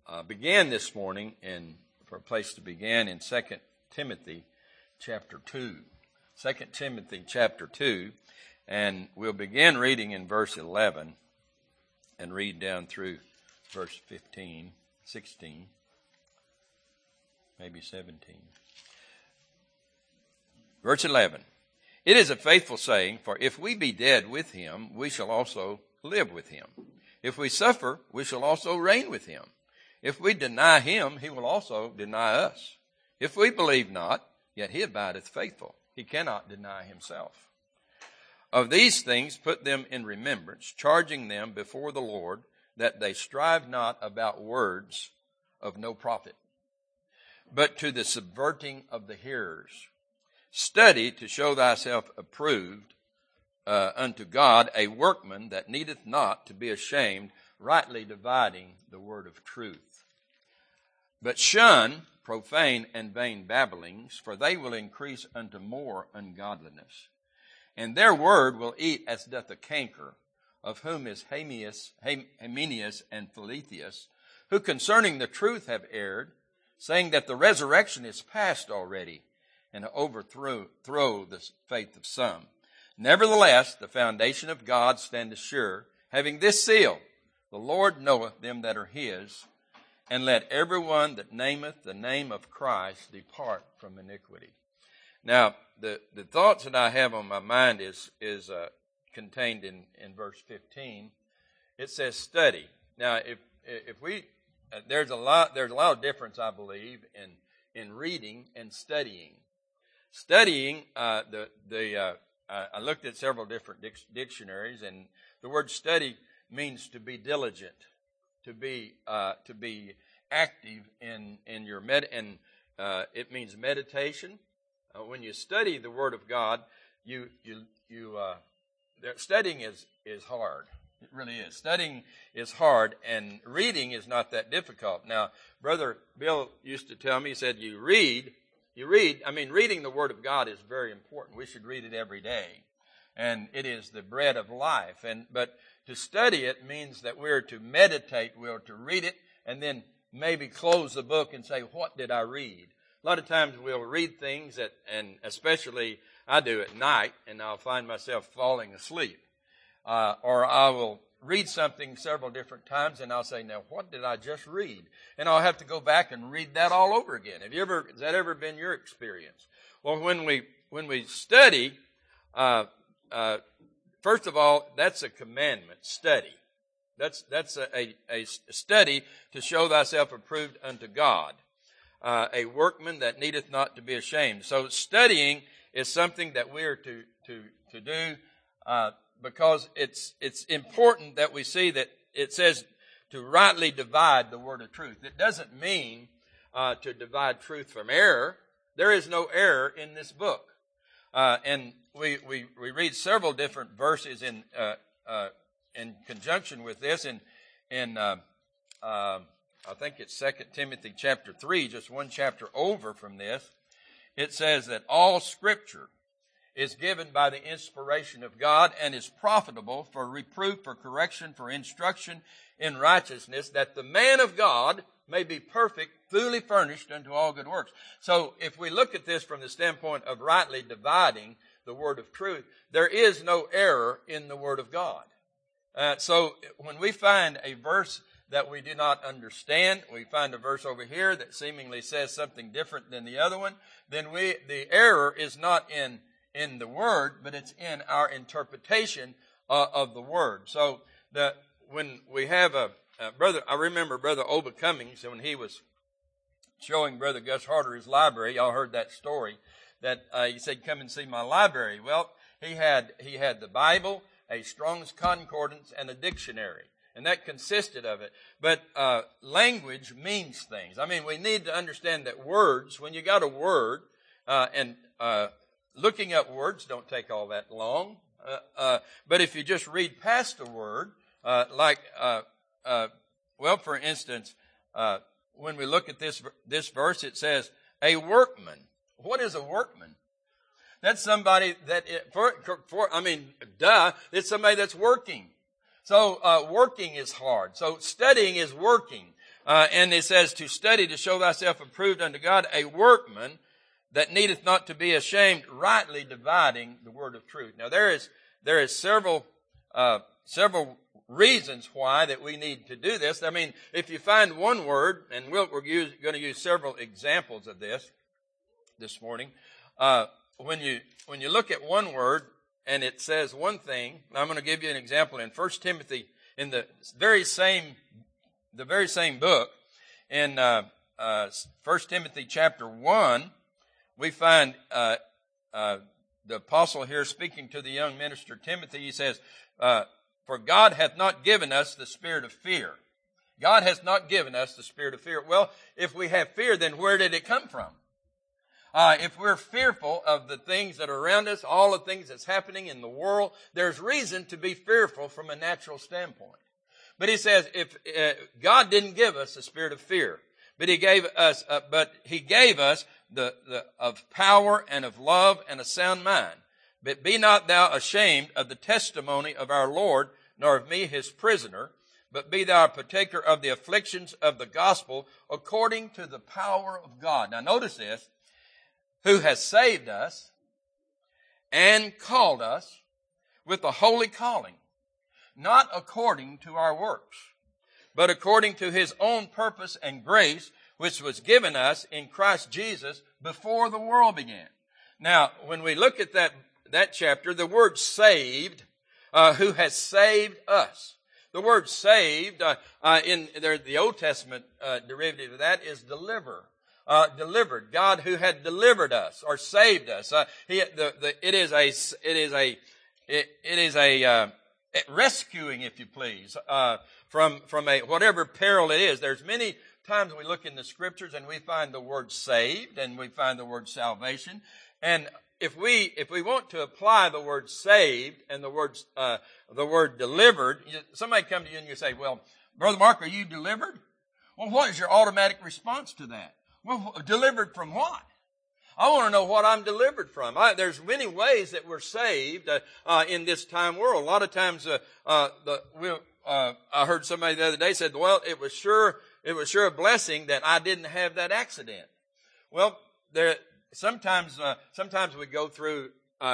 begin this morning for a place to begin in 2 Timothy chapter 2. 2 Timothy chapter 2, and we'll begin reading in verse 11 and read down through verse 15, 16, maybe 17. Verse 11. It is a faithful saying, for if we be dead with him, we shall also live with him. If we suffer, we shall also reign with him. If we deny him, he will also deny us. If we believe not, yet he abideth faithful. He cannot deny himself. Of these things put them in remembrance, charging them before the Lord, that they strive not about words of no profit, but to the subverting of the hearers. Study to show thyself approved unto God, a workman that needeth not to be ashamed, rightly dividing the word of truth. But shun profane and vain babblings, for they will increase unto more ungodliness. And their word will eat as doth a canker, of whom is Hymenaeus and Philetheus, who concerning the truth have erred, saying that the resurrection is past already, and overthrow the faith of some. Nevertheless, the foundation of God standeth sure, having this seal, the Lord knoweth them that are his, and let everyone that nameth the name of Christ depart from iniquity. Now, the thoughts that I have on my mind is contained in verse 15. It says study. Now, if we there's a lot of difference, I believe, in reading and studying. Studying, I looked at several different dictionaries, and the word study means to be diligent, to be active in your it means meditation. When you study the Word of God, studying is hard. It really is. Studying is hard, and reading is not that difficult. Now, Brother Bill used to tell me, he said, reading the Word of God is very important. We should read it every day. And it is the bread of life. But to study it means that we're to meditate, we're to read it, and then maybe close the book and say, what did I read? A lot of times we'll read things and especially I do at night, and I'll find myself falling asleep. Or I will read something several different times, and I'll say, now, what did I just read? And I'll have to go back and read that all over again. Has that ever been your experience? Well, when we study, first of all, that's a commandment, study. That's a study to show thyself approved unto God, a workman that needeth not to be ashamed. So studying is something that we're to do, because it's important that we see that it says to rightly divide the word of truth. It doesn't mean to divide truth from error. There is no error in this book. And we read several different verses in conjunction with this. I think it's 2 Timothy chapter 3, just one chapter over from this. It says that all Scripture is given by the inspiration of God and is profitable for reproof, for correction, for instruction in righteousness, that the man of God may be perfect, fully furnished unto all good works. So if we look at this from the standpoint of rightly dividing the word of truth, there is no error in the word of God. So when we find a verse that we do not understand, we find a verse over here that seemingly says something different than the other one, then the error is not in the word, but it's in our interpretation of the word. So when we have I remember Brother Oba Cummings, when he was showing Brother Gus Harder his library, y'all heard that story, that he said, come and see my library. Well, he had the Bible, a Strong's Concordance, and a dictionary. And that consisted of it. But language means things. I mean, we need to understand that words, when you got a word, looking up words don't take all that long. But if you just read past a word, for instance, when we look at this verse, it says, a workman. What is a workman? That's somebody it's somebody that's working. So working is hard. So studying is working. And it says, to study to show thyself approved unto God, a workman that needeth not to be ashamed, rightly dividing the word of truth. Now there is several reasons why that we need to do this. I mean, if you find one word, and we're going to use several examples of this morning. When you look at one word and it says one thing, I'm going to give you an example in 1 Timothy, in the very same book, in 1 Timothy chapter 1, we find the apostle here speaking to the young minister Timothy. He says, for God hath not given us the spirit of fear. God has not given us the spirit of fear. Well, if we have fear, then where did it come from? If we're fearful of the things that are around us, all the things that's happening in the world, there's reason to be fearful from a natural standpoint. But he says, if God didn't give us the spirit of fear, but He gave us the of power and of love and a sound mind. But be not thou ashamed of the testimony of our Lord, nor of me His prisoner, but be thou a partaker of the afflictions of the gospel according to the power of God. Now notice this, who has saved us and called us with a holy calling, not according to our works, but according to His own purpose and grace, which was given us in Christ Jesus before the world began. Now, when we look at that chapter, the word saved, who has saved us. The word saved, in the Old Testament derivative of that is deliver. Delivered. God who had delivered us or saved us. It is a rescuing, if you please, from a whatever peril it is. There's many times we look in the scriptures and we find the word saved and we find the word salvation. And if we want to apply the word saved and the word delivered, somebody come to you and you say, well, Brother Mark, are you delivered? Well, what is your automatic response to that? Well, delivered from what? I want to know what I'm delivered from. There's many ways that we're saved in this time world. A lot of times, I heard somebody the other day said, "Well, it was sure a blessing that I didn't have that accident." Well, sometimes we go through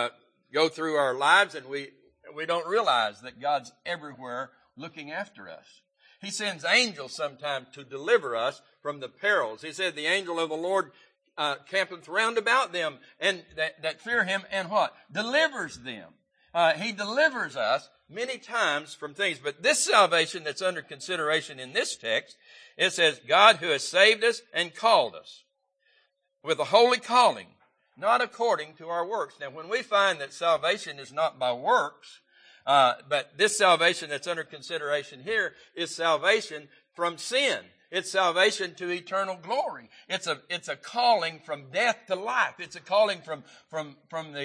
our lives and we don't realize that God's everywhere looking after us. He sends angels sometimes to deliver us from the perils. He said, the angel of the Lord campeth round about them and that fear Him, and what? Delivers them. He delivers us many times from things. But this salvation that's under consideration in this text, it says, God who has saved us and called us with a holy calling, not according to our works. Now, when we find that salvation is not by works, but this salvation that's under consideration here is salvation from sin. It's salvation to eternal glory. It's a calling from death to life. It's a calling from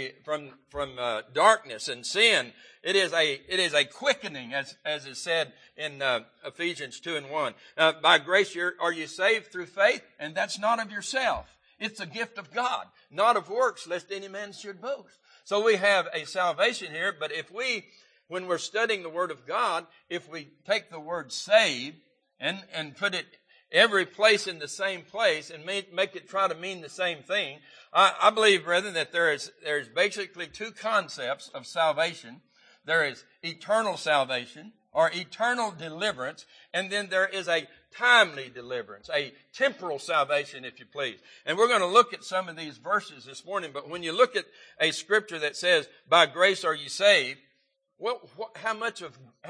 darkness and sin. It is a quickening, as is said in Ephesians 2:1. By grace are you saved through faith, and that's not of yourself. It's a gift of God, not of works, lest any man should boast. So we have a salvation here, but when we're studying the Word of God, if we take the word saved and put it every place in the same place and make it try to mean the same thing, I believe, brethren, that there's basically two concepts of salvation. There is eternal salvation or eternal deliverance, and then there is a timely deliverance, a temporal salvation, if you please. And we're going to look at some of these verses this morning, but when you look at a scripture that says, by grace are you saved, well, how much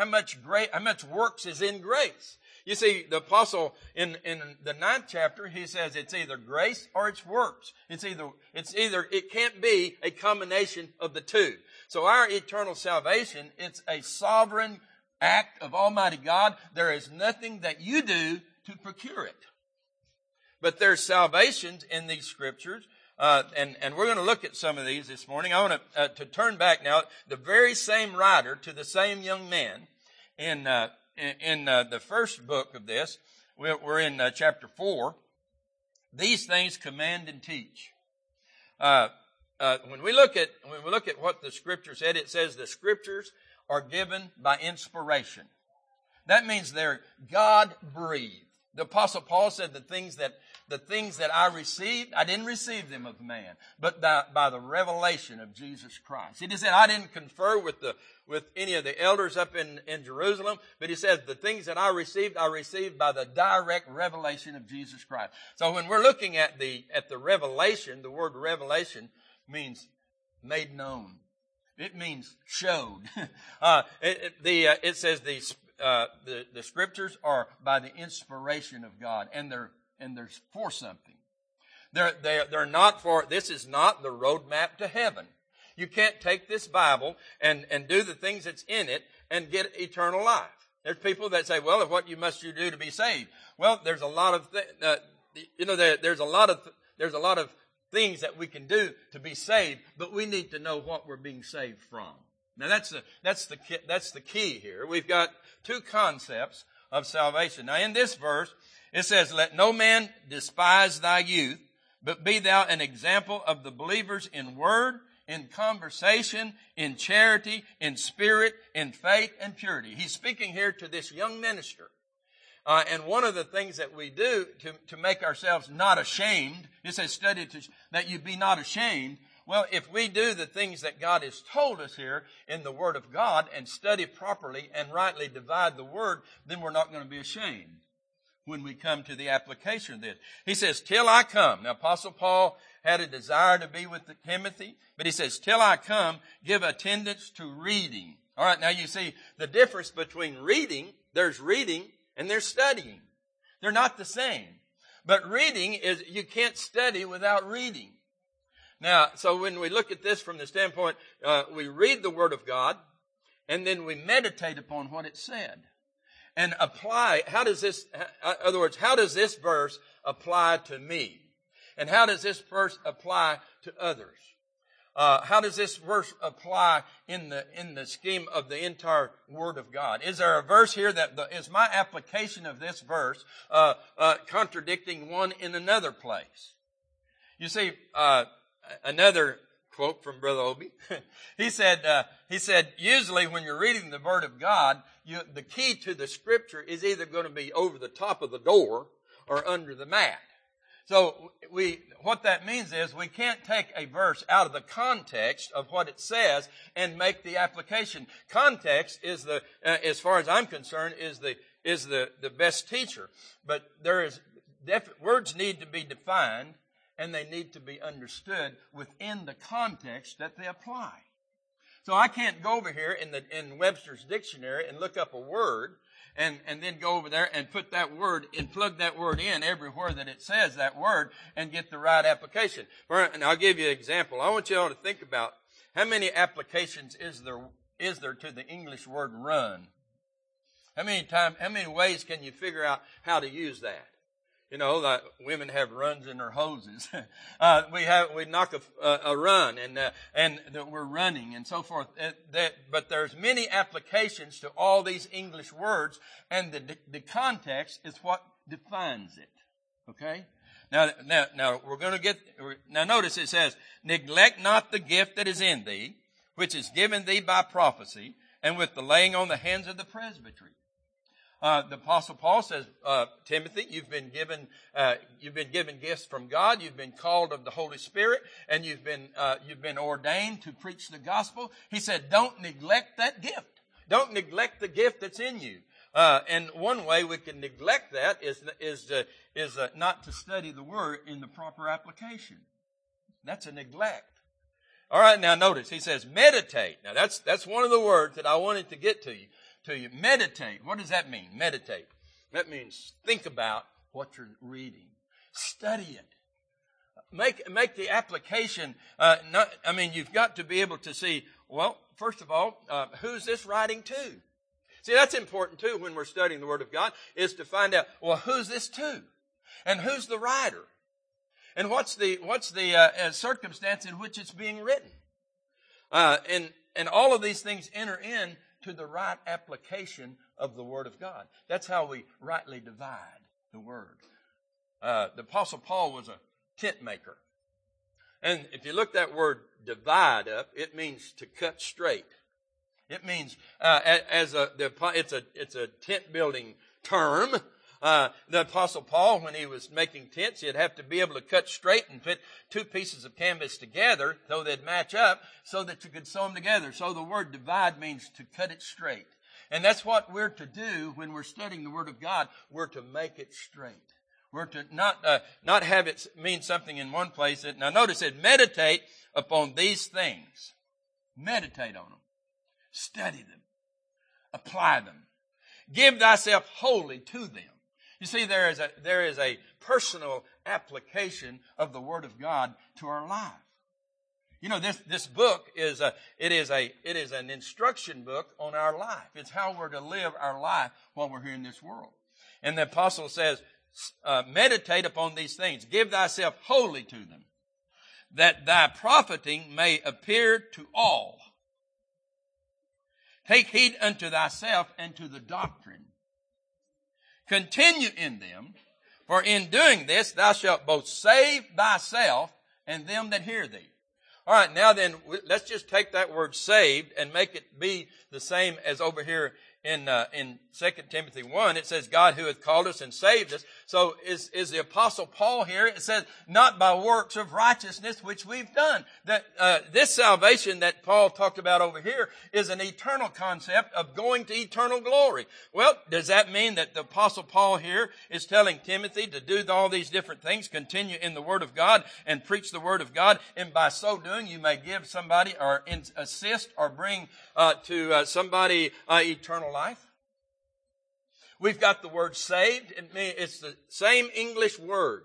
works is in grace? You see, the apostle in the 9th chapter, he says it's either grace or it's works. It can't be a combination of the two. So our eternal salvation, it's a sovereign act of Almighty God. There is nothing that you do to procure it. But there's salvations in these scriptures. And we're going to look at some of these this morning. I want to turn back now. The very same writer to the same young man in the first book of this. We're in chapter 4. These things command and teach. When we look at what the Scripture said, it says the Scriptures are given by inspiration. That means they're God-breathed. The Apostle Paul said the things that I received, I didn't receive them of man, but by the revelation of Jesus Christ. He just said, I didn't confer with any of the elders up in Jerusalem, but he said the things that I received by the direct revelation of Jesus Christ. So when we're looking at the revelation, the word revelation means made known. It means showed. It says the scriptures are by the inspiration of God, and they're for something. They're not for. This is not the roadmap to heaven. You can't take this Bible and do the things that's in it and get eternal life. There's people that say, "Well, what must you do to be saved?" Well, there's a lot of there's a lot of things that we can do to be saved, but we need to know what we're being saved from. Now that's the key here. We've got two concepts of salvation. Now in this verse, it says, "Let no man despise thy youth, but be thou an example of the believers in word, in conversation, in charity, in spirit, in faith, and purity." He's speaking here to this young minister. And one of the things that we do to make ourselves not ashamed, it says, "Study that you be not ashamed." Well, if we do the things that God has told us here in the Word of God and study properly and rightly divide the Word, then we're not going to be ashamed when we come to the application of this. He says, "Till I come." Now, Apostle Paul had a desire to be with Timothy, but he says, "Till I come, give attendance to reading." All right, now you see the difference between reading, there's reading, and there's studying. They're not the same. But reading is, you can't study without reading. Now, so when we look at this from the standpoint, we read the Word of God, and then we meditate upon what it said. And apply, how does this verse apply to me? And how does this verse apply to others? How does this verse apply in the scheme of the entire Word of God? Is there a verse here is my application of this verse contradicting one in another place? You see, another quote from Brother Obie. He said, usually when you're reading the Word of God, the key to the Scripture is either going to be over the top of the door or under the mat. So what that means is we can't take a verse out of the context of what it says and make the application. Context is as far as I'm concerned, is the best teacher. But words need to be defined, and they need to be understood within the context that they apply. So I can't go over here in Webster's dictionary and look up a word and then go over there and put that word and plug that word in everywhere that it says that word and get the right application. And I'll give you an example. I want you all to think about how many applications is there to the English word run? How many ways can you figure out how to use that? You know, like women have runs in their hoses. We knock a run and we're running and so forth. But there's many applications to all these English words, and the context is what defines it. Okay? Now we're going to now notice it says, "Neglect not the gift that is in thee, which is given thee by prophecy, and with the laying on the hands of the presbytery." The Apostle Paul says, Timothy, you've been given gifts from God. You've been called of the Holy Spirit, and you've been ordained to preach the gospel. He said, don't neglect that gift. Don't neglect the gift that's in you. And one way we can neglect that is not to study the Word in the proper application. That's a neglect. All right, now notice he says meditate. Now that's one of the words that I wanted to get to you. Meditate. What does that mean? Meditate. That means think about what you're reading. Study it. Make the application. You've got to be able to see, well, first of all, who's this writing to? See, that's important too when we're studying the Word of God, is to find out, well, who's this to? And who's the writer? And what's the circumstance in which it's being written? And all of these things enter in to the right application of the Word of God. That's how we rightly divide the Word. The Apostle Paul was a tent maker. And if you look that word divide up, it means to cut straight. It means, it's a tent building term. the Apostle Paul, when he was making tents, he'd have to be able to cut straight and put two pieces of canvas together so they'd match up so that you could sew them together. So the word divide means to cut it straight. And that's what we're to do when we're studying the Word of God. We're to make it straight. We're to not have it mean something in one place. Now notice it, meditate upon these things. Meditate on them. Study them. Apply them. Give thyself wholly to them. You see, there is a personal application of the Word of God to our life. You know, this book is an instruction book on our life. It's how we're to live our life while we're here in this world. And the apostle says, meditate upon these things. Give thyself wholly to them, that thy profiting may appear to all. Take heed unto thyself and to the doctrine. Continue in them, for in doing this thou shalt both save thyself and them that hear thee. All right, now then, let's just take that word saved and make it be the same as over here in 2 Timothy 1. It says, God who hath called us and saved us. So is the Apostle Paul here? It says, not by works of righteousness which we've done. That this salvation that Paul talked about over here is an eternal concept of going to eternal glory. Well, does that mean that the Apostle Paul here is telling Timothy to do all these different things, continue in the Word of God and preach the Word of God, and by so doing you may give somebody or assist or bring to somebody eternal life? We've got the word saved. It's the same English word.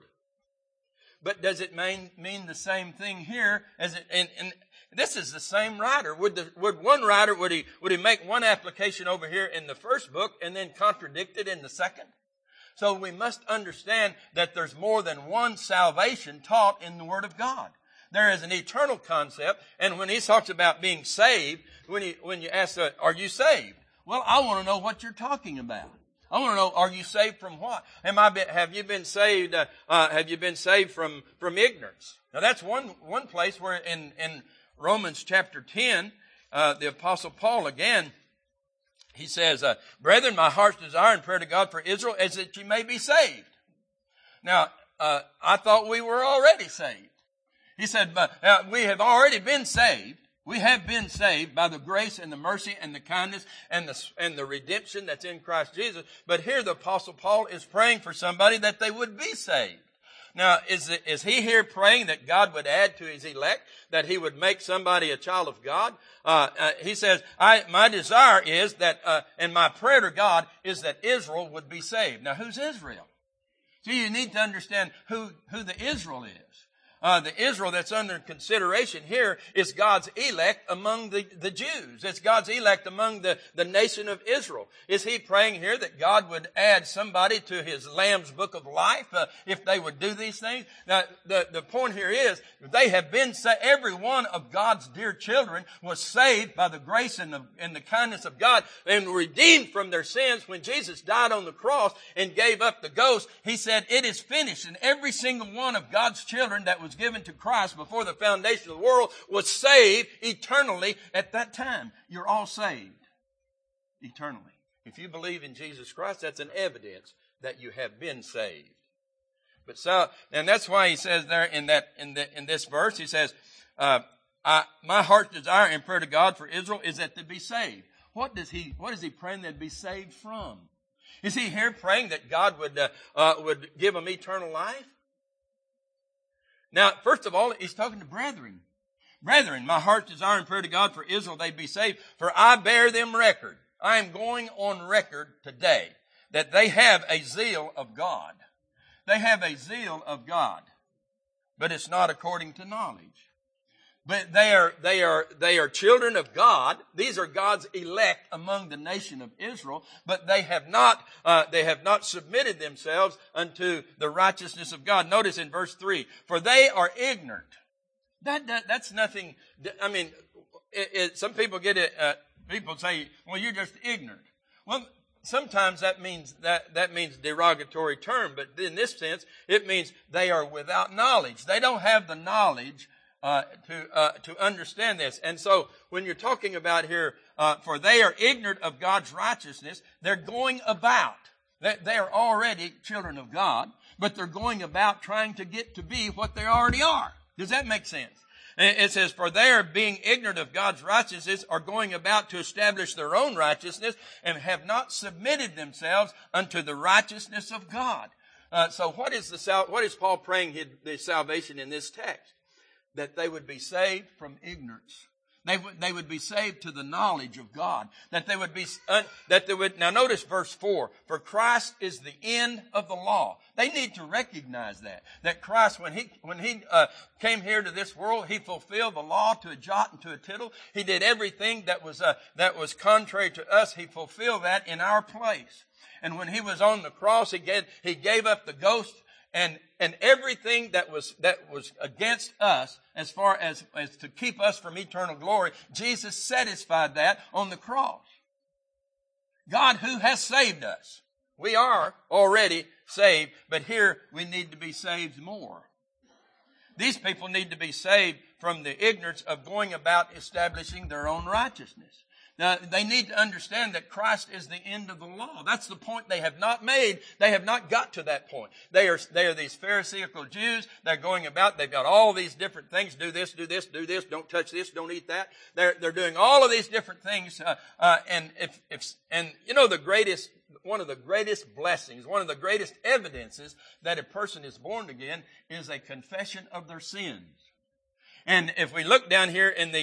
But does it mean the same thing here as it, and this is the same writer. Would one writer, would he make one application over here in the first book and then contradict it in the second? So we must understand that there's more than one salvation taught in the Word of God. There is an eternal concept, and when he talks about being saved, when you ask, are you saved? Well, I want to know what you're talking about. I want to know, are you saved from what? Have you been saved? Have you been saved from ignorance? Now that's one place where in Romans chapter 10, the Apostle Paul again, he says, "Brethren, my heart's desire and prayer to God for Israel is that you may be saved." Now, I thought we were already saved. He said, "But we have already been saved. We have been saved by the grace and the mercy and the kindness and the redemption that's in Christ Jesus." But here the Apostle Paul is praying for somebody that they would be saved. Now, is he here praying that God would add to his elect, that he would make somebody a child of God? He says, my desire is that, and my prayer to God is that Israel would be saved. Now, who's Israel? See, you need to understand who the Israel is. The Israel that's under consideration here is God's elect among the Jews. It's God's elect among the nation of Israel. Is he praying here that God would add somebody to his Lamb's book of life if they would do these things? Now, the point here is they have been every one of God's dear children was saved by the grace and the kindness of God and redeemed from their sins. When Jesus died on the cross and gave up the ghost, he said, "It is finished." And every single one of God's children that was given to Christ before the foundation of the world was saved eternally at that time. You're all saved eternally. If you believe in Jesus Christ, that's an evidence that you have been saved. And that's why he says there in this verse, he says, "My heart's desire and prayer to God for Israel is that they be saved." What is he praying they'd be saved from? Is he here praying that God would give them eternal life? Now, first of all, he's talking to brethren. "Brethren, my heart's desire and prayer to God for Israel, they be saved, for I bear them record." I am going on record today that they have a zeal of God. They have a zeal of God, but it's not according to knowledge. But they are children of God. These are God's elect among the nation of Israel, but they have not submitted themselves unto the righteousness of God. Notice in verse 3, "For they are ignorant." That's nothing. I mean, some people get it. People say, "Well, you're just ignorant." Well, sometimes that means derogatory term, but in this sense, it means they are without knowledge. They don't have the knowledge to understand this. And so when you're talking about here, for they are ignorant of God's righteousness, they're going about They are already children of God, but they're going about trying to get to be what they already are. Does that make sense? It says, for they are being ignorant of God's righteousness, are going about to establish their own righteousness, and have not submitted themselves unto the righteousness of God. So what is Paul praying the salvation in this text? That they would be saved from ignorance. They would be saved to the knowledge of God. Now notice verse 4. For Christ is the end of the law. They need to recognize that Christ, when he came here to this world, he fulfilled the law to a jot and to a tittle. He did everything that was contrary to us. He fulfilled that in our place. And when he was on the cross, he gave up the ghost and everything that was against us, as far as to keep us from eternal glory. Jesus satisfied that on the cross. God who has saved us. We are already saved, but here we need to be saved more. These people need to be saved from the ignorance of going about establishing their own righteousness. Now, they need to understand that Christ is the end of the law. That's the point they have not made. They have not got to that point. They are these Pharisaical Jews. They're going about, they've got all these different things. Do this, do this, do this. Don't touch this, don't eat that. They're doing all of these different things. And you know, one of the greatest blessings, one of the greatest evidences that a person is born again is a confession of their sins. And if we look down here in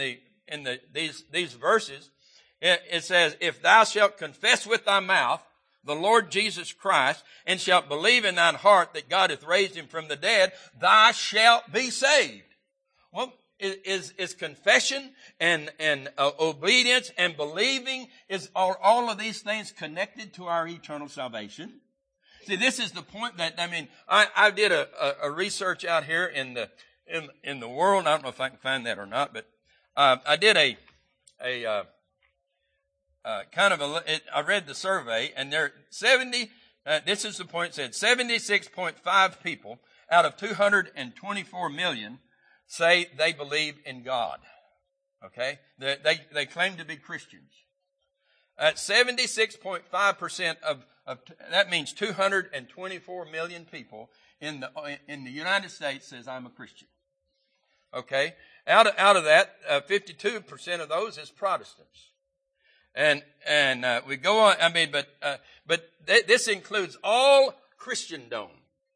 these verses, it says, if thou shalt confess with thy mouth the Lord Jesus Christ, and shalt believe in thine heart that God hath raised him from the dead, thou shalt be saved. Well, is confession and obedience and believing, are all of these things connected to our eternal salvation? See, this is the point I did a research out here in the world. I don't know if I can find that or not, but I did I read the survey, and there 70. This is the point. It said 76.5 people out of 224 million say they believe in God. Okay, they claim to be Christians. At 76.5% of that means 224 million people in the United States says I'm a Christian. Okay. Out of that, 52% of those is Protestants, and we go on. But this includes all Christendom.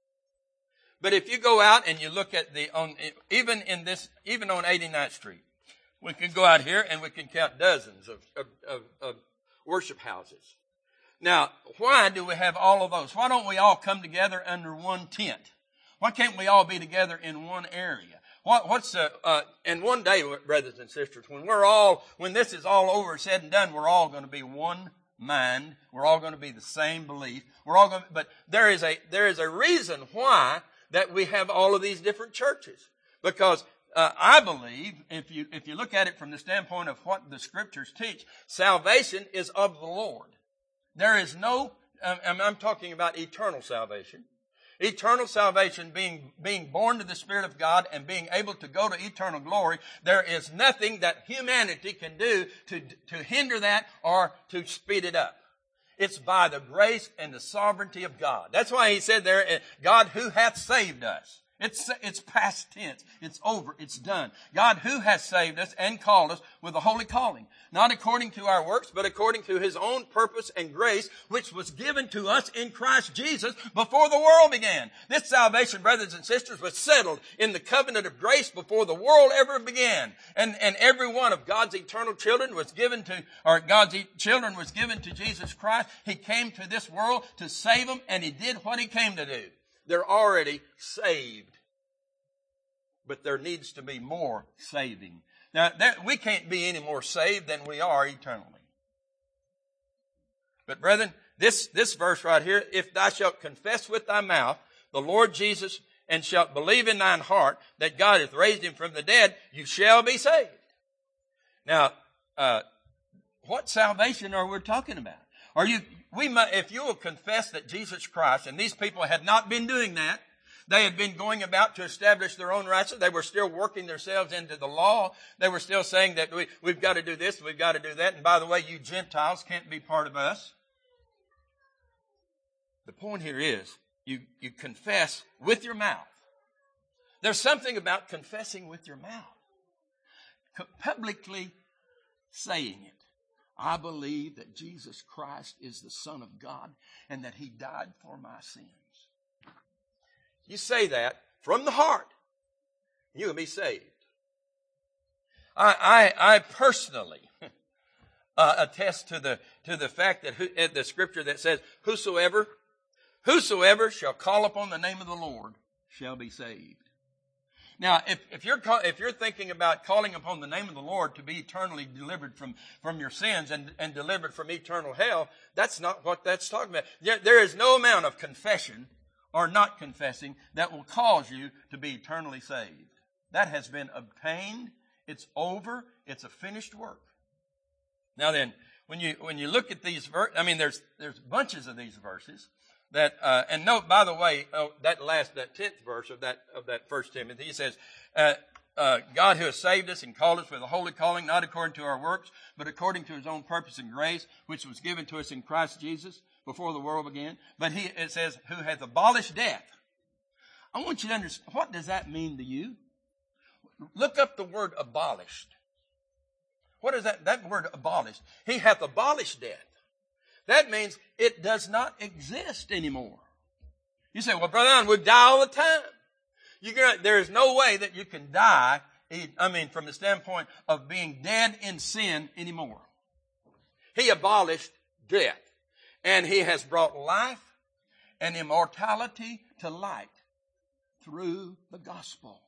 But if you go out and you look at even on 89th Street, we can go out here and we can count dozens of worship houses. Now, why do we have all of those? Why don't we all come together under one tent? Why can't we all be together in one area? And one day, brothers and sisters, when this is all over, said and done, we're all going to be one mind. We're all going to be the same belief. But there is a reason why that we have all of these different churches. Because, I believe, if you look at it from the standpoint of what the scriptures teach, salvation is of the Lord. There is no, I'm talking about eternal salvation. Eternal salvation, being born to the Spirit of God and being able to go to eternal glory, there is nothing that humanity can do to hinder that or to speed it up. It's by the grace and the sovereignty of God. That's why he said there, God who hath saved us. It's past tense. It's over. It's done. God who has saved us and called us with a holy calling, not according to our works, but according to his own purpose and grace, which was given to us in Christ Jesus before the world began. This salvation, brothers and sisters, was settled in the covenant of grace before the world ever began. And every one of God's eternal children was given to Jesus Christ. He came to this world to save them, and he did what he came to do. They're already saved. But there needs to be more saving. Now, we can't be any more saved than we are eternally. But brethren, this verse right here, if thou shalt confess with thy mouth the Lord Jesus, and shalt believe in thine heart that God hath raised him from the dead, you shall be saved. Now, what salvation are we talking about? If you will confess that Jesus Christ, and these people had not been doing that, they had been going about to establish their own righteousness. They were still working themselves into the law. They were still saying that we've got to do this, we've got to do that. And by the way, you Gentiles can't be part of us. The point here is you confess with your mouth. There's something about confessing with your mouth. Publicly saying it. I believe that Jesus Christ is the Son of God and that He died for my sins. You say that from the heart, you will be saved. I personally attest to the fact that the scripture that says, whosoever shall call upon the name of the Lord shall be saved. Now, if you're thinking about calling upon the name of the Lord to be eternally delivered from your sins and delivered from eternal hell, that's not what that's talking about. There is no amount of confession or not confessing that will cause you to be eternally saved. That has been obtained. It's over. It's a finished work. Now then, when you look at these verses, there's bunches of these verses. That and note, by the way, that 10th verse of that 1 Timothy, he says, God who has saved us and called us with a holy calling, not according to our works, but according to His own purpose and grace, which was given to us in Christ Jesus before the world began. But it says, who hath abolished death. I want you to understand, what does that mean to you? Look up the word abolished. What is that word abolished? He hath abolished death. That means it does not exist anymore. You say, well, Brother Allen, we die all the time. There is no way that you can die, from the standpoint of being dead in sin anymore. He abolished death. And He has brought life and immortality to light through the gospel.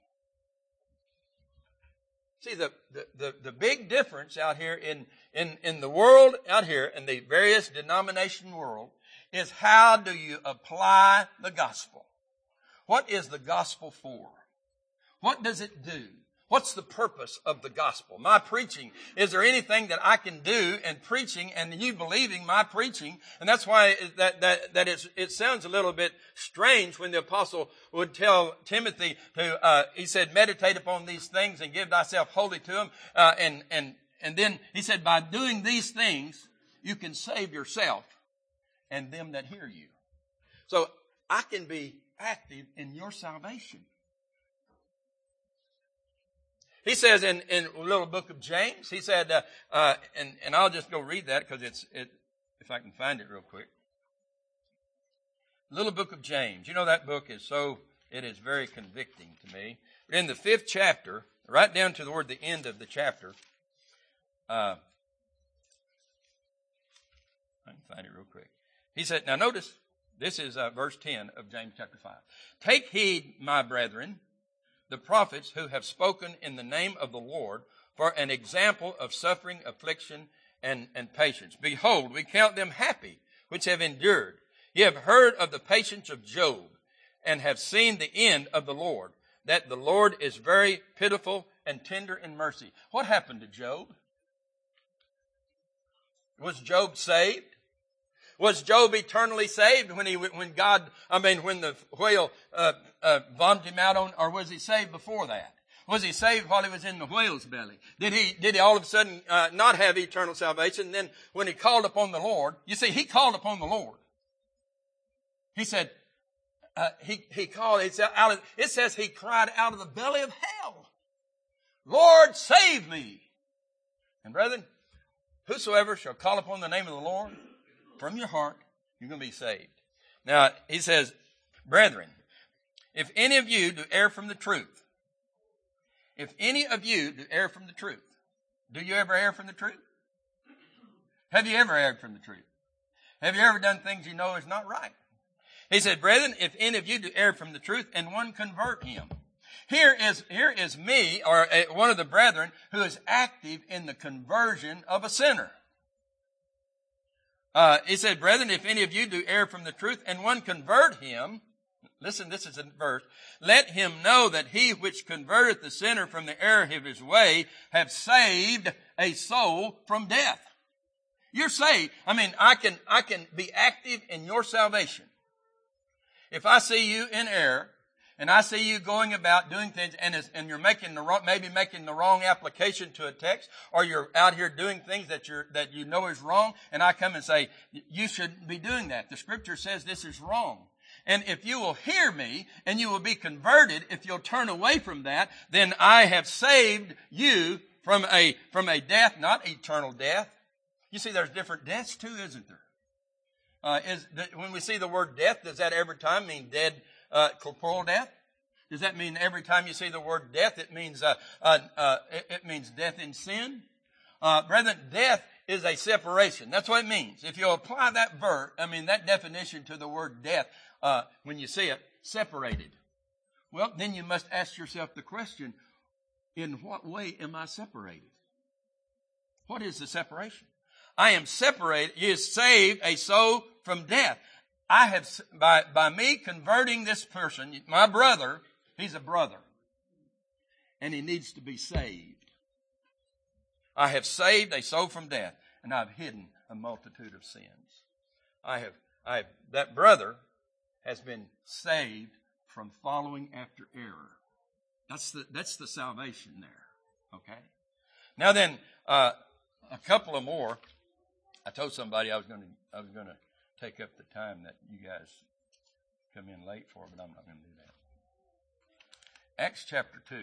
See, the big difference out here in the world out here, in the various denomination world, is how do you apply the gospel? What is the gospel for? What does it do? What's the purpose of the gospel? My preaching, is there anything that I can do in preaching and you believing my preaching? And that's why it sounds a little bit strange when the apostle would tell Timothy he said, meditate upon these things and give thyself wholly to them. And then he said, by doing these things, you can save yourself and them that hear you. So I can be active in your salvation. He says in the little book of James, he said, and I'll just go read that because if I can find it real quick. Little book of James. You know, that book is very convicting to me. But in the 5th chapter, right down to the end of the chapter, I can find it real quick. He said, now notice, this is verse 10 of James chapter 5. Take heed, my brethren, the prophets who have spoken in the name of the Lord, for an example of suffering, affliction, and patience. Behold, we count them happy which have endured. Ye have heard of the patience of Job, and have seen the end of the Lord, that the Lord is very pitiful and tender in mercy. What happened to Job? Was Job saved? Was Job eternally saved when the whale vomited him out on, or was he saved before that? Was he saved while he was in the whale's belly? Did he all of a sudden not have eternal salvation? And then when he called upon the Lord, you see, he called upon the Lord. He said, he called. It says he cried out of the belly of hell, Lord, save me. And brethren, whosoever shall call upon the name of the Lord from your heart, you're going to be saved. Now, he says, brethren, if any of you do err from the truth, do you ever err from the truth? Have you ever erred from the truth? Have you ever done things you know is not right? He said, brethren, if any of you do err from the truth, and one convert him. Here is me, or one of the brethren, who is active in the conversion of a sinner. He said, brethren, if any of you do err from the truth, and one convert him, listen, this is a verse, let him know that he which converteth the sinner from the error of his way have saved a soul from death. You're saved. I can be active in your salvation. If I see you in error, and I see you going about doing things, and you're making maybe making the wrong application to a text, or you're out here doing things that you know is wrong, and I come and say, you shouldn't be doing that. The scripture says this is wrong. And if you will hear me and you will be converted, if you'll turn away from that, then I have saved you from a death, not eternal death. You see, there's different deaths too, isn't there? When we see the word death, does that every time mean dead, corporal death? Does that mean every time you see the word death, it means death in sin? Brethren, death is a separation. That's what it means. If you apply that definition to the word death, when you see it, separated. Well, then you must ask yourself the question, in what way am I separated? What is the separation? I am separated. You saved a soul from death. I have, by me converting this person, my brother, he's a brother, and he needs to be saved. I have saved a soul from death, and I've hidden a multitude of sins. That brother has been saved from following after error. That's the salvation there. Okay. Now then, a couple of more. I told somebody I was going to take up the time that you guys come in late for, but I'm not going to do that. Acts chapter 2.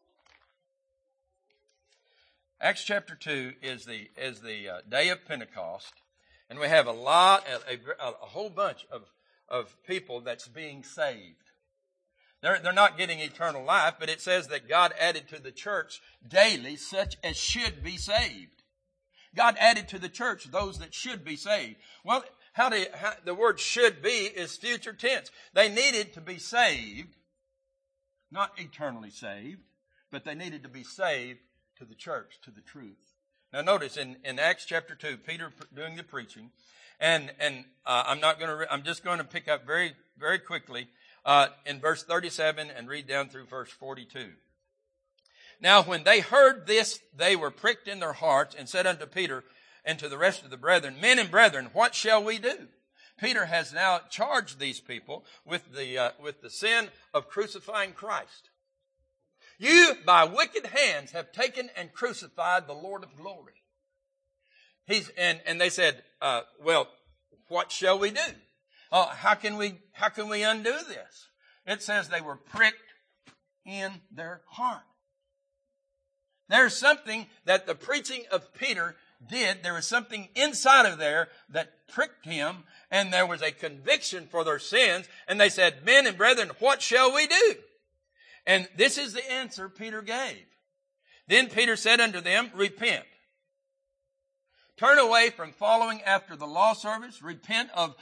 Acts chapter 2 is the day of Pentecost, and we have a whole bunch of people that's being saved. They're not getting eternal life, but it says that God added to the church daily such as should be saved. God added to the church those that should be saved. Well, the word should be is future tense. They needed to be saved, not eternally saved, but they needed to be saved to the church, to the truth. Now notice in Acts chapter 2, Peter doing the preaching, and I'm just going to pick up very, very quickly in verse 37 and read down through verse 42. Now when they heard this, they were pricked in their hearts and said unto Peter and to the rest of the brethren, Men and brethren, what shall we do? Peter has now charged these people with the sin of crucifying Christ. You, by wicked hands, have taken and crucified the Lord of glory. And they said, well, what shall we do? How can we undo this? It says they were pricked in their heart. There's something that the preaching of Peter did. There was something inside of there that pricked him, and there was a conviction for their sins. And they said, Men and brethren, what shall we do? And this is the answer Peter gave. Then Peter said unto them, Repent. Turn away from following after the law service. Repent of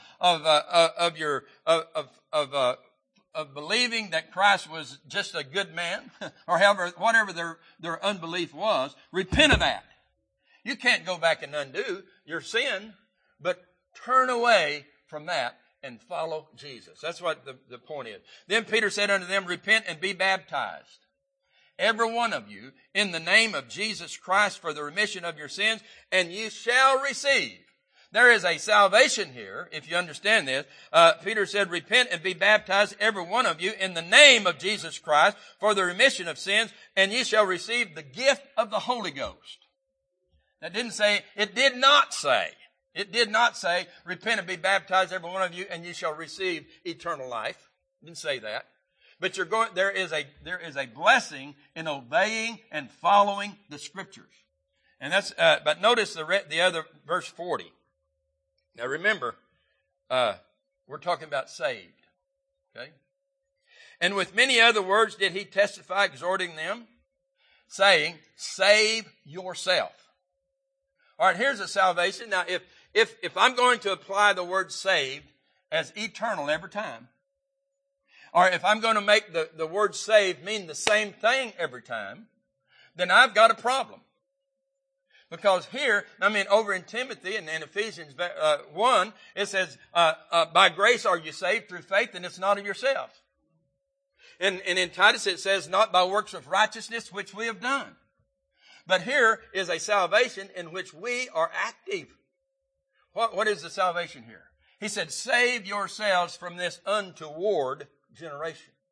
believing that Christ was just a good man, or whatever their unbelief was. Repent of that. You can't go back and undo your sin, but turn away from that and follow Jesus. That's what the point is. Then Peter said unto them, Repent and be baptized, every one of you, in the name of Jesus Christ for the remission of your sins, and you shall receive. There is a salvation here, if you understand this. Peter said, Repent and be baptized, every one of you, in the name of Jesus Christ for the remission of sins, and ye shall receive the gift of the Holy Ghost. It did not say, Repent and be baptized, every one of you, and ye shall receive eternal life. It didn't say that. But there is a blessing in obeying and following the scriptures. And but notice the other verse 40. Now remember, we're talking about saved. Okay? And with many other words did he testify, exhorting them, saying, Save yourself. All right, here's a salvation. Now, if I'm going to apply the word saved as eternal every time, or if I'm going to make the word saved mean the same thing every time, then I've got a problem. Because here, over in Timothy and in Ephesians 1, it says, by grace are you saved through faith, and it's not of yourself. And in Titus it says, not by works of righteousness which we have done. But here is a salvation in which we are active. What is the salvation here? He said, Save yourselves from this untoward generation.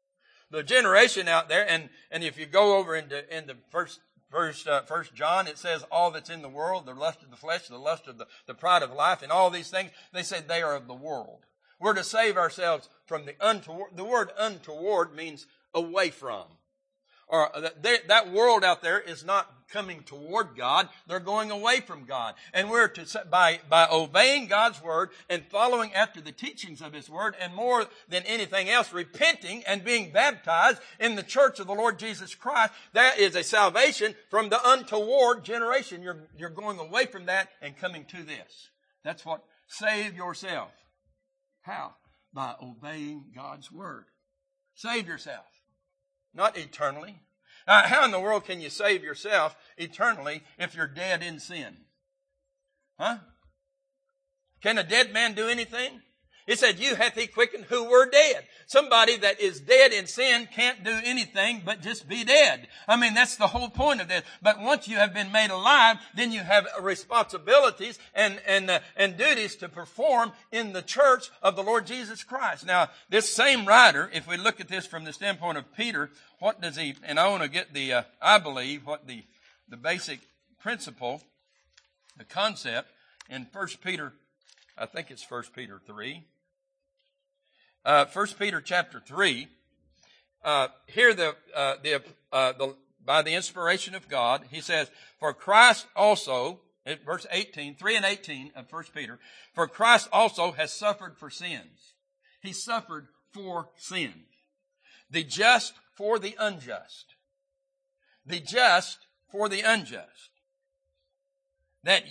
the generation out there, and if you go over into First John, it says all that's in the world, the lust of the flesh, the lust of the pride of life, and all these things, they say they are of the world. We're to save ourselves from the untoward. The word untoward means away from. Or that world out there is not coming toward God. They're going away from God. And we're to, by obeying God's word and following after the teachings of His word, and more than anything else, repenting and being baptized in the church of the Lord Jesus Christ, that is a salvation from the untoward generation. You're going away from that and coming to this. That's what save yourself. How? By obeying God's word. Save yourself. Not eternally. How in the world can you save yourself eternally if you're dead in sin? Huh? Can a dead man do anything? It said, you hath He quickened who were dead. Somebody that is dead in sin can't do anything but just be dead. I mean, that's the whole point of this. But once you have been made alive, then you have responsibilities and duties to perform in the church of the Lord Jesus Christ. Now, this same writer, if we look at this from the standpoint of Peter, what does he, and I want to get I believe, what the basic principle, the concept in 1 Peter, I think it's 1 Peter 3. 1 Peter chapter 3, here by the inspiration of God, he says, for Christ also, verse 18, 3 and 18 of 1 Peter, for Christ also has suffered for sins. He suffered for sins. The just for the unjust. The just for the unjust. That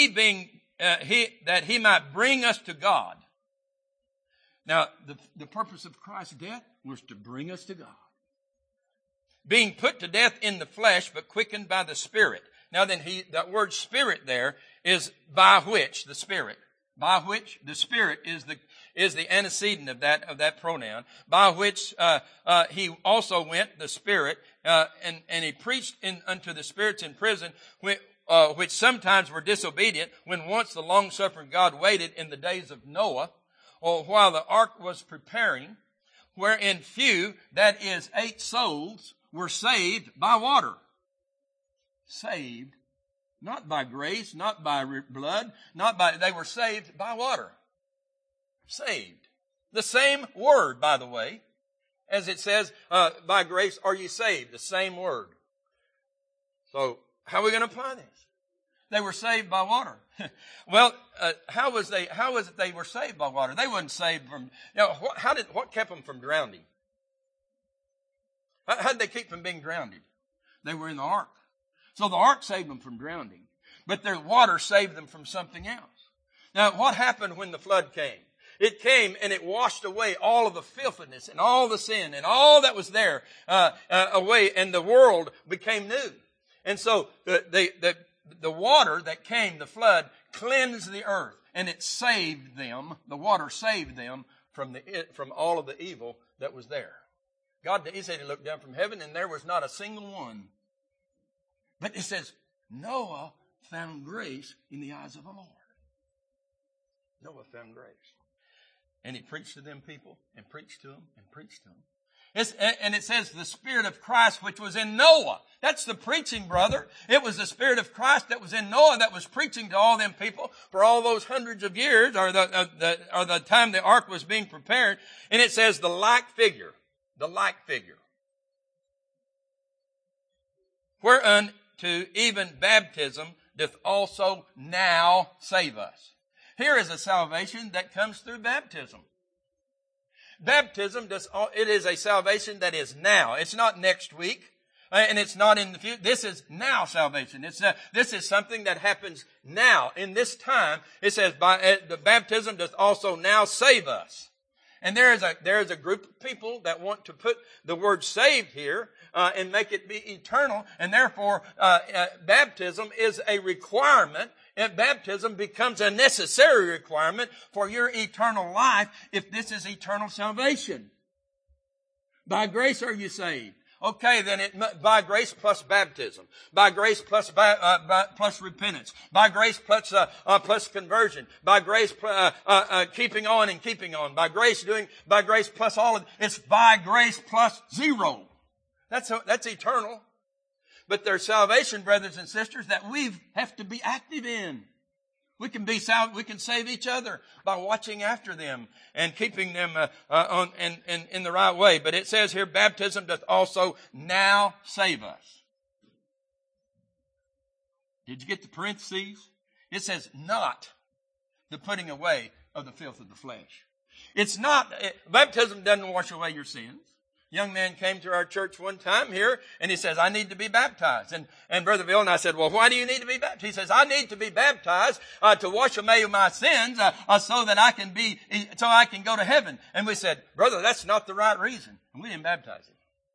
he might bring us to God. Now, the purpose of Christ's death was to bring us to God. Being put to death in the flesh, but quickened by the Spirit. Now then, that word Spirit there is by which the Spirit. By which the Spirit is the antecedent of that pronoun. By which He also went, the Spirit, and He preached unto the spirits in prison, which sometimes were disobedient, when once the long-suffering God waited in the days of Noah, or while the ark was preparing, wherein few, that is 8 souls, were saved by water. Saved, not by grace, not by blood, they were saved by water. Saved. The same word, by the way, as it says, by grace are ye saved. The same word. So, how are we going to apply this? They were saved by water. Well, how was it they were saved by water? They weren't saved from, what kept them from drowning? How did they keep from being drowned? They were in the ark. So the ark saved them from drowning. But their water saved them from something else. Now, what happened when the flood came? It came and it washed away all of the filthiness and all the sin and all that was there away, and the world became new. And so the water that came, the flood, cleansed the earth, and it saved them. The water saved them from all of the evil that was there. God, He said He looked down from heaven, and there was not a single one. But it says, Noah found grace in the eyes of the Lord. Noah found grace. And he preached to them people, and preached to them, and preached to them. And it says the Spirit of Christ which was in Noah. That's the preaching, brother. It was the Spirit of Christ that was in Noah that was preaching to all them people for all those hundreds of years, or the time the ark was being prepared. And it says the like figure. Whereunto even baptism doth also now save us. Here is a salvation that comes through baptism. Baptism it is a salvation that is now. It's not next week, and it's not in the future. This is now salvation. This is something that happens now in this time. It says the baptism does also now save us. And there is a group of people that want to put the word saved here and make it be eternal, and therefore baptism is a requirement. And baptism becomes a necessary requirement for your eternal life if this is eternal salvation. By grace are you saved. Okay, then by grace plus baptism, by grace plus repentance, by grace plus conversion, by grace keeping on and keeping on, by grace plus all of it. It's by grace plus zero. That's eternal. But there's salvation, brothers and sisters, that we have to be active in. We can save each other by watching after them and keeping them in the right way. But it says here, baptism doth also now save us. Did you get the parentheses? It says not the putting away of the filth of the flesh. Baptism doesn't wash away your sins. A young man came to our church one time here, and he says, I need to be baptized. And Brother Bill and I said, well, why do you need to be baptized? He says, I need to be baptized to wash away my sins so that I can go to heaven. And we said, brother, that's not the right reason. And we didn't baptize him.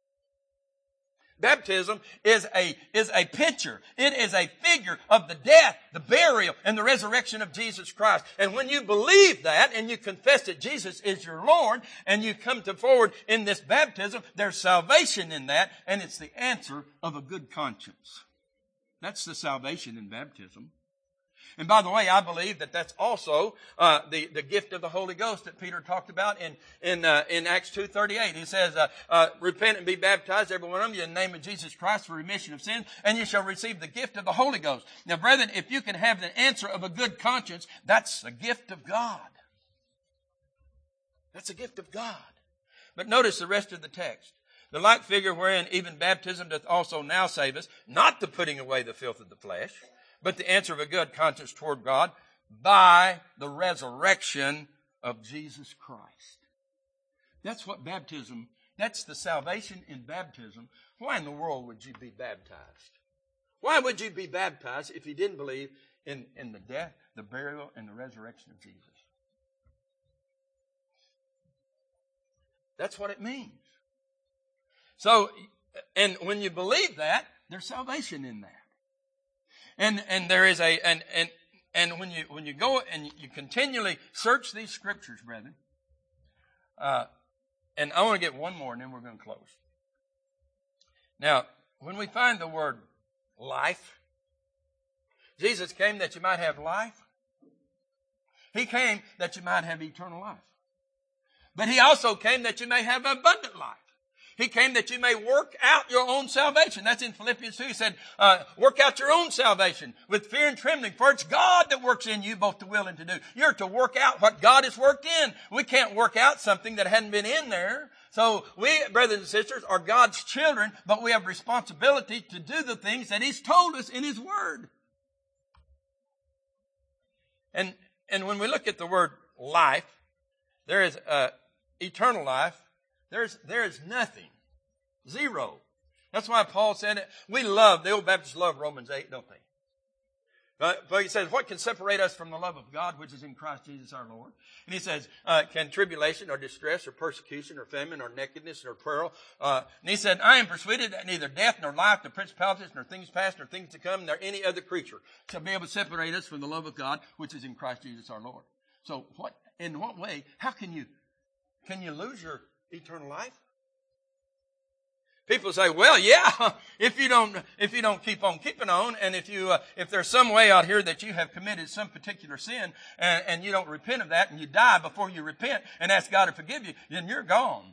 Baptism is a picture. It is a figure of the death, the burial, and the resurrection of Jesus Christ. And when you believe that and you confess that Jesus is your Lord and you come forward in this baptism, there's salvation in that, and it's the answer of a good conscience. That's the salvation in baptism. And by the way, I believe that that's also the gift of the Holy Ghost that Peter talked about in Acts 2:38. He says, repent and be baptized, every one of you, in the name of Jesus Christ for remission of sins, and you shall receive the gift of the Holy Ghost. Now, brethren, if you can have the answer of a good conscience, that's a gift of God. That's a gift of God. But notice the rest of the text. The like figure wherein even baptism doth also now save us, not the putting away the filth of the flesh, but the answer of a good conscience toward God by the resurrection of Jesus Christ. That's what that's the salvation in baptism. Why in the world would you be baptized? Why would you be baptized if you didn't believe in the death, the burial, and the resurrection of Jesus? That's what it means. So, and when you believe that, there's salvation in that. And there is and when you go and you continually search these scriptures, brethren, and I want to get one more and then we're going to close. Now, when we find the word life, Jesus came that you might have life. He came that you might have eternal life. But he also came that you may have abundant life. He came that you may work out your own salvation. That's in Philippians 2. He said, work out your own salvation with fear and trembling, for it's God that works in you both to will and to do. You're to work out what God has worked in. We can't work out something that hadn't been in there. So we, brothers and sisters, are God's children, but we have responsibility to do the things that He's told us in His Word. And when we look at the word life, there is eternal life. There is nothing. Zero. That's why Paul said it. The old Baptists love Romans 8, don't they? But he says, what can separate us from the love of God, which is in Christ Jesus our Lord? And he says, can tribulation or distress or persecution or famine or nakedness or peril? And he said, I am persuaded that neither death nor life, nor principalities, nor things past, nor things to come, nor any other creature shall be able to separate us from the love of God, which is in Christ Jesus our Lord. So in what way, how can you lose your eternal life? People say, well, yeah, if you don't keep on keeping on, and if there's some way out here that you have committed some particular sin and you don't repent of that and you die before you repent and ask God to forgive you, then you're gone.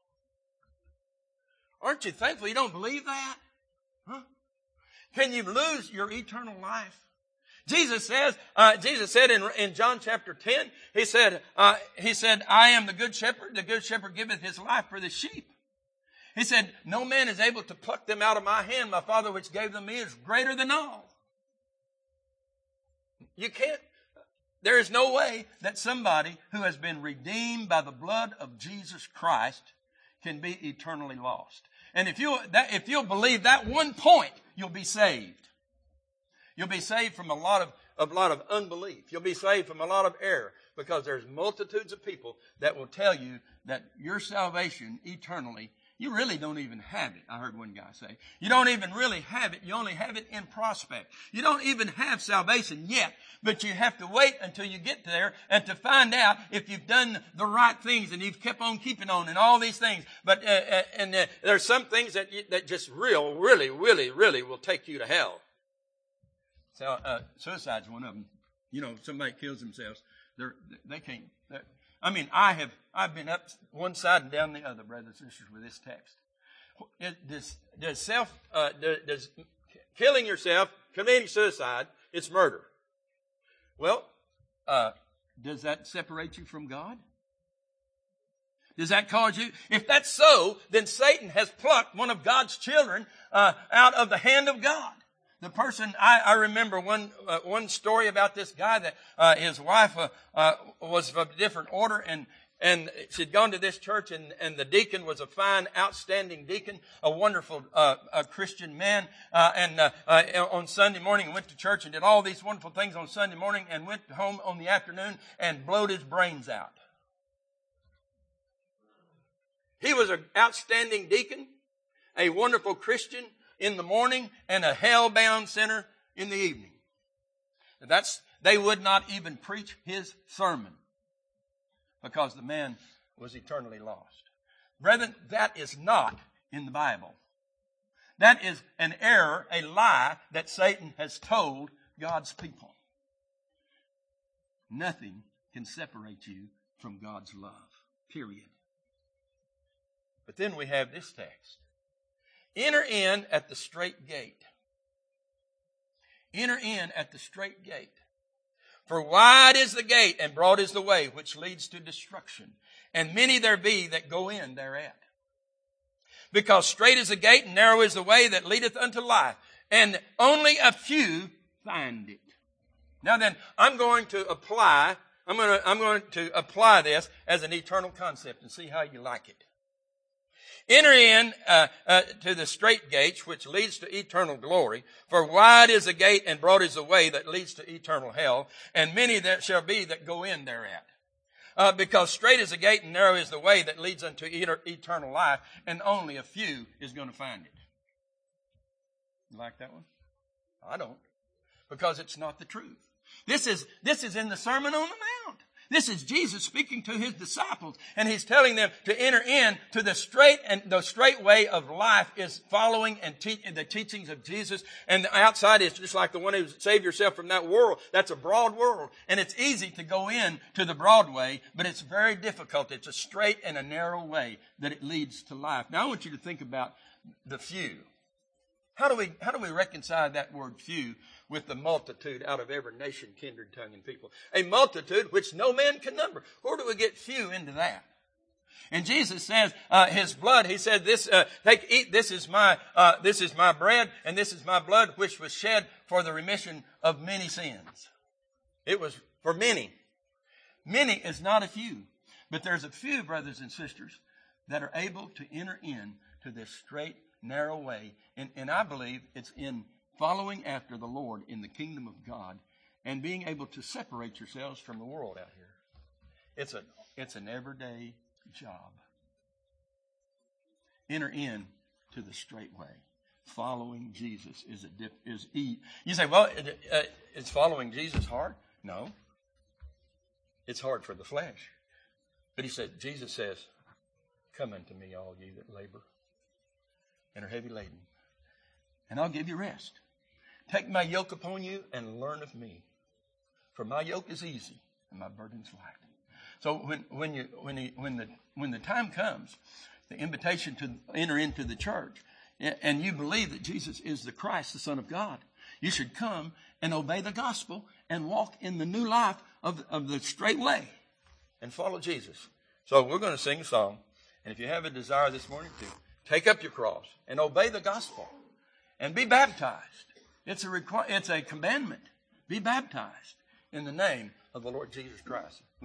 Aren't you thankful you don't believe that? Huh? Can you lose your eternal life? Jesus said in John chapter 10, he said, I am the good shepherd. The good shepherd giveth his life for the sheep. He said, no man is able to pluck them out of my hand. My Father which gave them me is greater than all. You can't. There is no way that somebody who has been redeemed by the blood of Jesus Christ can be eternally lost. And if you'll believe that one point, you'll be saved. You'll be saved from a lot of unbelief. You'll be saved from a lot of error, because there's multitudes of people that will tell you that your salvation eternally, you really don't even have it. I heard one guy say, you don't even really have it. You only have it in prospect. You don't even have salvation yet, but you have to wait until you get there and to find out if you've done the right things and you've kept on keeping on and all these things. But, there's some things that just really will take you to hell. So, suicide's one of them. You know, somebody kills themselves. They can't. I've been up one side and down the other, brothers and sisters, with this text. Does killing yourself, committing suicide, it's murder. Well, does that separate you from God? Does that cause you? If that's so, then Satan has plucked one of God's children out of the hand of God. The person, I remember one story about this guy that his wife was of a different order, and she'd gone to this church, and the deacon was a fine, outstanding deacon, a wonderful a Christian man, and on Sunday morning went to church and did all these wonderful things on Sunday morning, and went home on the afternoon and blowed his brains out. He was an outstanding deacon, a wonderful Christian in the morning, and a hell-bound sinner in the evening. They would not even preach his sermon because the man was eternally lost. Brethren, that is not in the Bible. That is an error, a lie that Satan has told God's people. Nothing can separate you from God's love, period. But then we have this text. Enter in at the strait gate. Enter in at the strait gate. For wide is the gate and broad is the way which leads to destruction, and many there be that go in thereat. Because strait is the gate and narrow is the way that leadeth unto life, and only a few find it. Now then, I'm going to apply this as an eternal concept and see how you like it. Enter in to the strait gates, which leads to eternal glory. For wide is the gate and broad is the way that leads to eternal hell, and many there shall be that go in thereat. Because strait is the gate and narrow is the way that leads unto eternal life, and only a few is going to find it. You like that one? I don't. Because it's not the truth. This is in the Sermon on the Mount. This is Jesus speaking to his disciples, and he's telling them to enter in to the straight way of life is following and the teachings of Jesus. And the outside is just like the one who saved yourself from that world. That's a broad world, and it's easy to go in to the broad way, but it's very difficult. It's a straight and a narrow way that it leads to life. Now I want you to think about the few. How do we reconcile that word few with the multitude out of every nation, kindred, tongue, and people? A multitude which no man can number. Where do we get few into that? And Jesus says, his blood, he said, eat, this is my bread, and this is my blood, which was shed for the remission of many sins. It was for many. Many is not a few. But there's a few, brothers and sisters, that are able to enter in to this straight, narrow way. And I believe it's in following after the Lord in the kingdom of God and being able to separate yourselves from the world out here. It's an everyday job. Enter in to the straight way. Following Jesus is you say, well, is following Jesus hard? No. It's hard for the flesh. But Jesus says, come unto me, all ye that labor and are heavy laden, and I'll give you rest. Take my yoke upon you and learn of me. For my yoke is easy and my burden's light. So when the time comes, the invitation to enter into the church, and you believe that Jesus is the Christ, the Son of God, you should come and obey the gospel and walk in the new life of the straight way and follow Jesus. So we're going to sing a song, and if you have a desire this morning to take up your cross and obey the gospel and be baptized. It's a commandment. Be baptized in the name of the Lord Jesus Christ.